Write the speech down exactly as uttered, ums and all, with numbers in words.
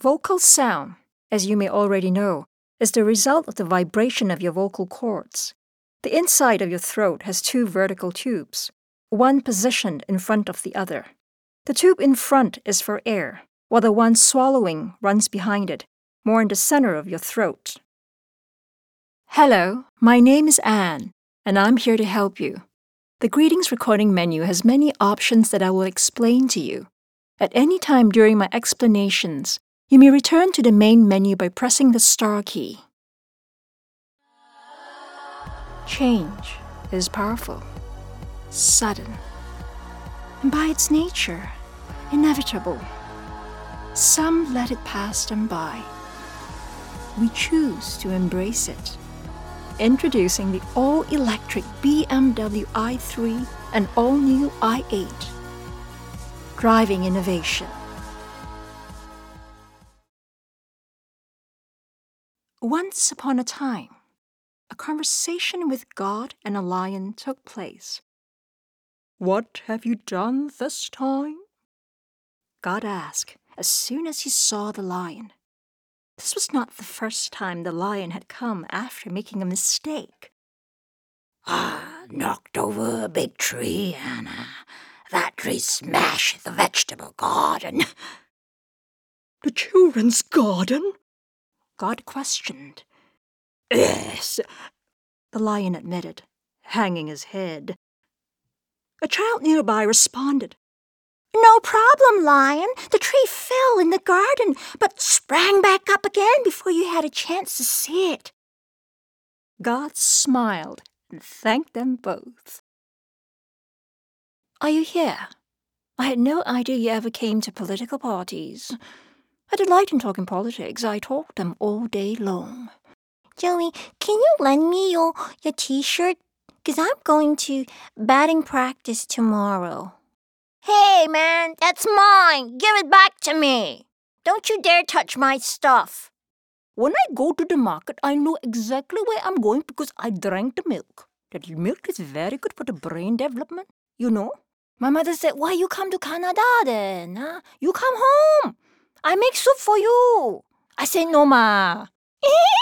Vocal sound, as you may already know, is the result of the vibration of your vocal cords. The inside of your throat has two vertical tubes, one positioned in front of the other. The tube in front is for air, while the one swallowing runs behind it, more in the center of your throat. Hello, my name is Anne, and I'm here to help you. The Greetings recording menu has many options that I will explain to you. At any time during my explanations, you may return to the main menu by pressing the star key. Change is powerful, sudden, and by its nature, inevitable. Some let it pass them by. We choose to embrace it. Introducing the all-electric B M W i three and all-new i eight. Driving innovation. Once upon a time, a conversation with God and a lion took place. "What have you done this time?" God asked as soon as he saw the lion. This was not the first time the lion had come after making a mistake. I knocked over a big tree and uh, that tree smashed the vegetable garden. The children's garden? God questioned. Yes, the lion admitted, hanging his head. A child nearby responded. No problem, lion. The tree fell in the garden, but sprang back up again before you had a chance to see it. God smiled and thanked them both. Are you here? I had no idea you ever came to political parties. I delight in talking politics. I talk them all day long. Joey, can you lend me your, your t-shirt? Because I'm going to batting practice tomorrow. Hey, man, that's mine. Give it back to me. Don't you dare touch my stuff. When I go to the market, I know exactly where I'm going because I drank the milk. That milk is very good for the brain development, you know. My mother said, why you come to Canada then? Huh? You come home. I make soup for you. I said, no, ma.